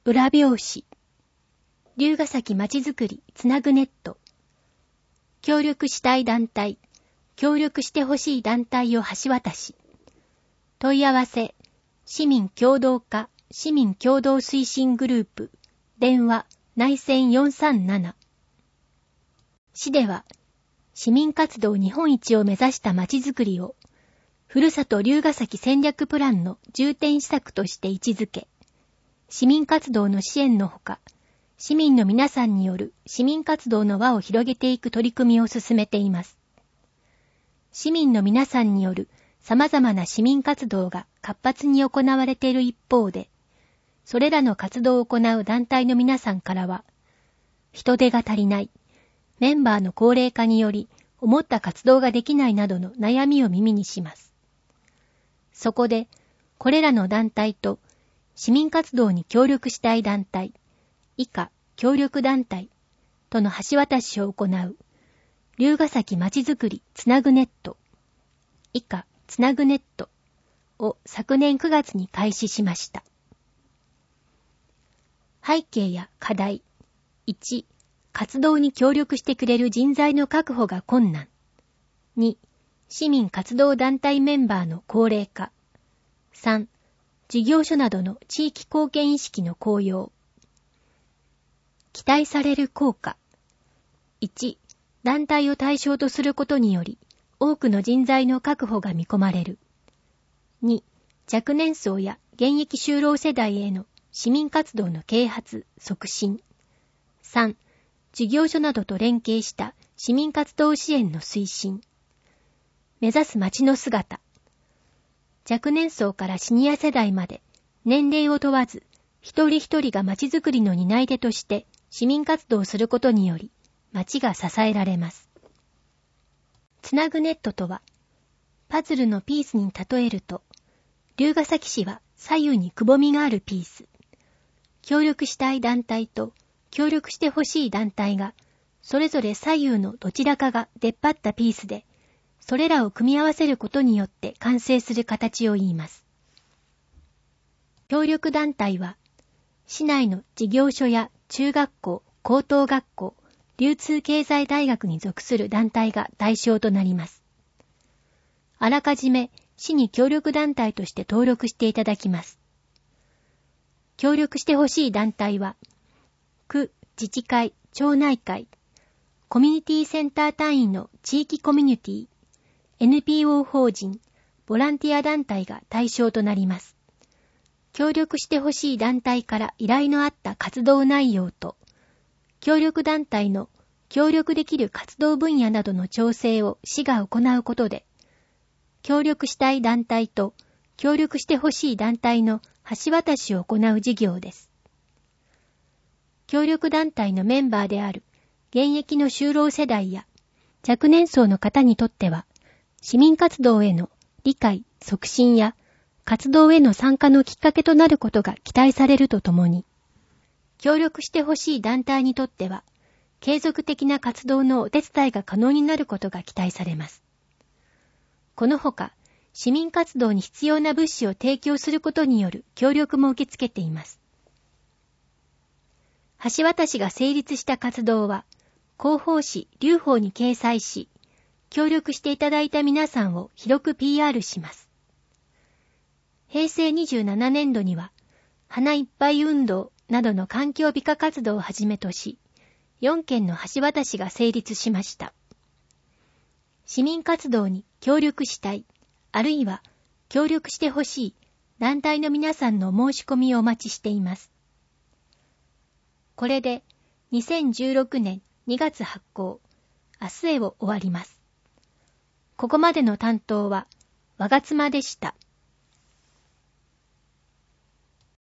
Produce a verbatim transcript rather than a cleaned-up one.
裏表紙。龍ヶ崎まちづくりつなぐネット。協力したい団体、協力してほしい団体を橋渡し。問い合わせ、市民協働課、市民協働推進グループ、電話、内線よんさんなな。市では、市民活動日本一を目指したまちづくりを、ふるさと龍ヶ崎戦略プランの重点施策として位置づけ、市民活動の支援のほか、市民の皆さんによる市民活動の輪を広げていく取り組みを進めています。市民の皆さんによる様々な市民活動が活発に行われている一方で、それらの活動を行う団体の皆さんからは、人手が足りない、メンバーの高齢化により思った活動ができないなどの悩みを耳にします。そこで、これらの団体と市民活動に協力したい団体、以下協力団体との橋渡しを行う龍ヶ崎まちづくりつなぐネット、以下つなぐネットを昨年くがつに開始しました。背景や課題。いち、活動に協力してくれる人材の確保が困難。に、市民活動団体メンバーの高齢化。さん、事業所などの地域貢献意識の高揚。期待される効果。いち、団体を対象とすることにより、多くの人材の確保が見込まれる。に、若年層や現役就労世代への市民活動の啓発、促進。さん、事業所などと連携した市民活動支援の推進。目指す街の姿。若年層からシニア世代まで、年齢を問わず、一人一人が街づくりの担い手として市民活動をすることにより、街が支えられます。つなぐネットとは、パズルのピースに例えると、龍ヶ崎市は左右にくぼみがあるピース。協力したい団体と協力してほしい団体が、それぞれ左右のどちらかが出っ張ったピースで、それらを組み合わせることによって完成する形を言います。協力団体は、市内の事業所や中学校、高等学校、流通経済大学に属する団体が対象となります。あらかじめ市に協力団体として登録していただきます。協力してほしい団体は、区、自治会、町内会、コミュニティセンター単位の地域コミュニティ、エヌピーオー 法人、ボランティア団体が対象となります。協力してほしい団体から依頼のあった活動内容と、協力団体の協力できる活動分野などの調整を市が行うことで、協力したい団体と協力してほしい団体の橋渡しを行う事業です。協力団体のメンバーである現役の就労世代や若年層の方にとっては、市民活動への理解、促進や活動への参加のきっかけとなることが期待されるとともに、協力してほしい団体にとっては、継続的な活動のお手伝いが可能になることが期待されます。このほか、市民活動に必要な物資を提供することによる協力も受け付けています。橋渡しが成立した活動は、広報誌、龍報に掲載し、協力していただいた皆さんを広く ピーアール します。へいせいにじゅうななねんどには、花いっぱい運動などの環境美化活動をはじめとし、よんけんの橋渡しが成立しました。市民活動に協力したい、あるいは協力してほしい団体の皆さんの申し込みをお待ちしています。これでにせんじゅうろくねんにがつ発行、明日へを終わります。ここまでの担当は、我妻でした。